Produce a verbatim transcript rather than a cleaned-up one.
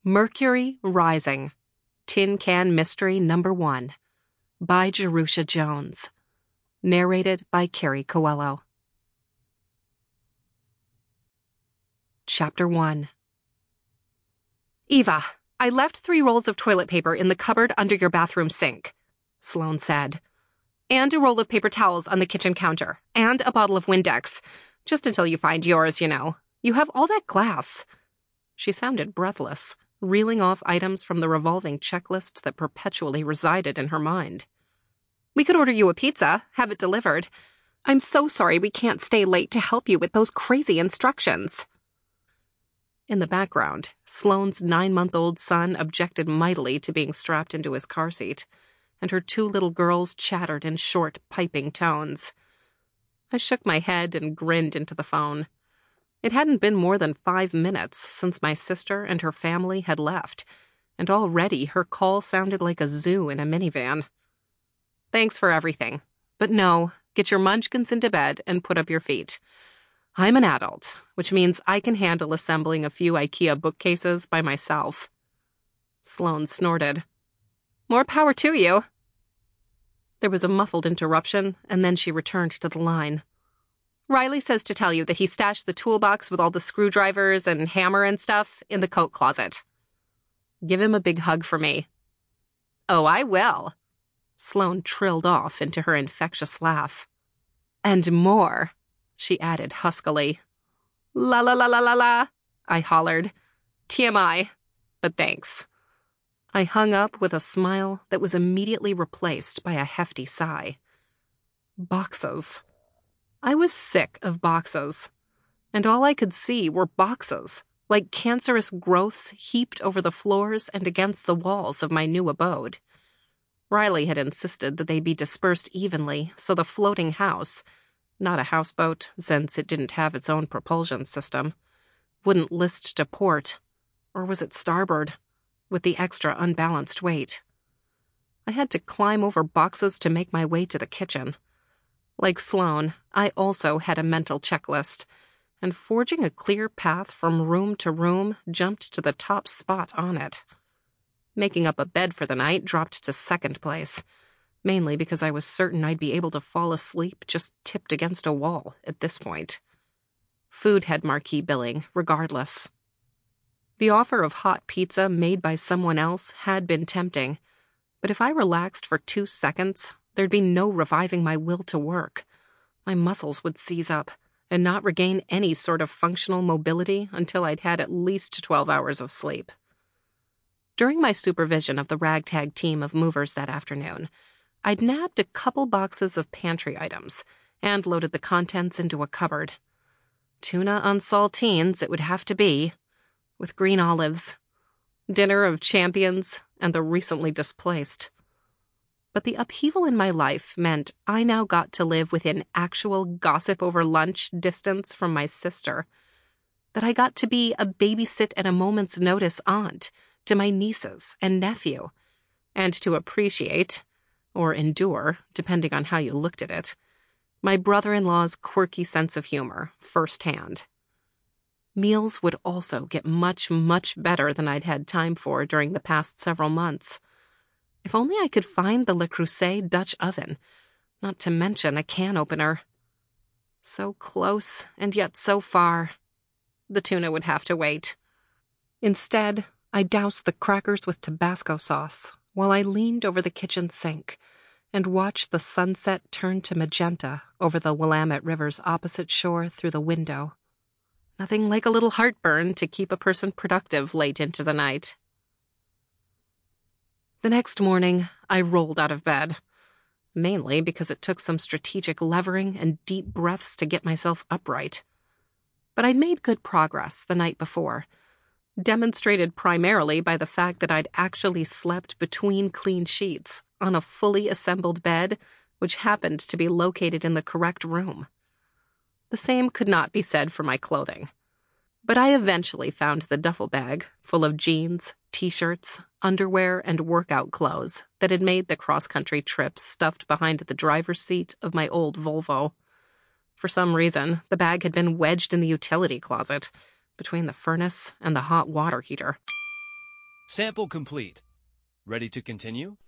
Mercury Rising, Tin Can Mystery Number One, by Jerusha Jones. Narrated by Carrie Coelho. Chapter one. Eva, I left three rolls of toilet paper in the cupboard under your bathroom sink, Sloane said. And a roll of paper towels on the kitchen counter, and a bottle of Windex. Just until you find yours, you know. You have all that glass. She sounded breathless, reeling off items from the revolving checklist that perpetually resided in her mind. We could order you a pizza, have it delivered. I'm so sorry we can't stay late to help you with those crazy instructions. In the background, Sloane's nine-month-old son objected mightily to being strapped into his car seat, and her two little girls chattered in short, piping tones. I shook my head and grinned into the phone. It hadn't been more than five minutes since my sister and her family had left, and already her call sounded like a zoo in a minivan. Thanks for everything, but no, get your munchkins into bed and put up your feet. I'm an adult, which means I can handle assembling a few IKEA bookcases by myself. Sloane snorted. More power to you. There was a muffled interruption, and then she returned to the line. Riley says to tell you that he stashed the toolbox with all the screwdrivers and hammer and stuff in the coat closet. Give him a big hug for me. Oh, I will. Sloane trilled off into her infectious laugh. And more, she added huskily. La la la la la la, I hollered. T M I, but thanks. I hung up with a smile that was immediately replaced by a hefty sigh. Boxes. I was sick of boxes, and all I could see were boxes, like cancerous growths heaped over the floors and against the walls of my new abode. Riley had insisted that they be dispersed evenly so the floating house, not a houseboat since it didn't have its own propulsion system, wouldn't list to port, or was it starboard, with the extra unbalanced weight. I had to climb over boxes to make my way to the kitchen. Like Sloane, I also had a mental checklist, and forging a clear path from room to room jumped to the top spot on it. Making up a bed for the night dropped to second place, mainly because I was certain I'd be able to fall asleep just tipped against a wall at this point. Food had marquee billing, regardless. The offer of hot pizza made by someone else had been tempting, but if I relaxed for two seconds, there'd be no reviving my will to work. My muscles would seize up and not regain any sort of functional mobility until I'd had at least twelve hours of sleep. During my supervision of the ragtag team of movers that afternoon, I'd nabbed a couple boxes of pantry items and loaded the contents into a cupboard. Tuna on saltines it would have to be, with green olives, dinner of champions, and the recently displaced. But the upheaval in my life meant I now got to live within actual gossip over lunch distance from my sister, that I got to be a babysit at a moment's notice aunt to my nieces and nephew, and to appreciate, or endure, depending on how you looked at it, my brother-in-law's quirky sense of humor firsthand. Meals would also get much, much better than I'd had time for during the past several months. If only I could find the Le Creuset Dutch oven, not to mention a can opener. So close, and yet so far. The tuna would have to wait. Instead, I doused the crackers with Tabasco sauce while I leaned over the kitchen sink and watched the sunset turn to magenta over the Willamette River's opposite shore through the window. Nothing like a little heartburn to keep a person productive late into the night. The next morning, I rolled out of bed, mainly because it took some strategic levering and deep breaths to get myself upright. But I'd made good progress the night before, demonstrated primarily by the fact that I'd actually slept between clean sheets on a fully assembled bed, which happened to be located in the correct room. The same could not be said for my clothing. But I eventually found the duffel bag full of jeans, t-shirts, underwear, and workout clothes that had made the cross-country trip stuffed behind the driver's seat of my old Volvo. For some reason, the bag had been wedged in the utility closet, between the furnace and the hot water heater. Sample complete. Ready to continue?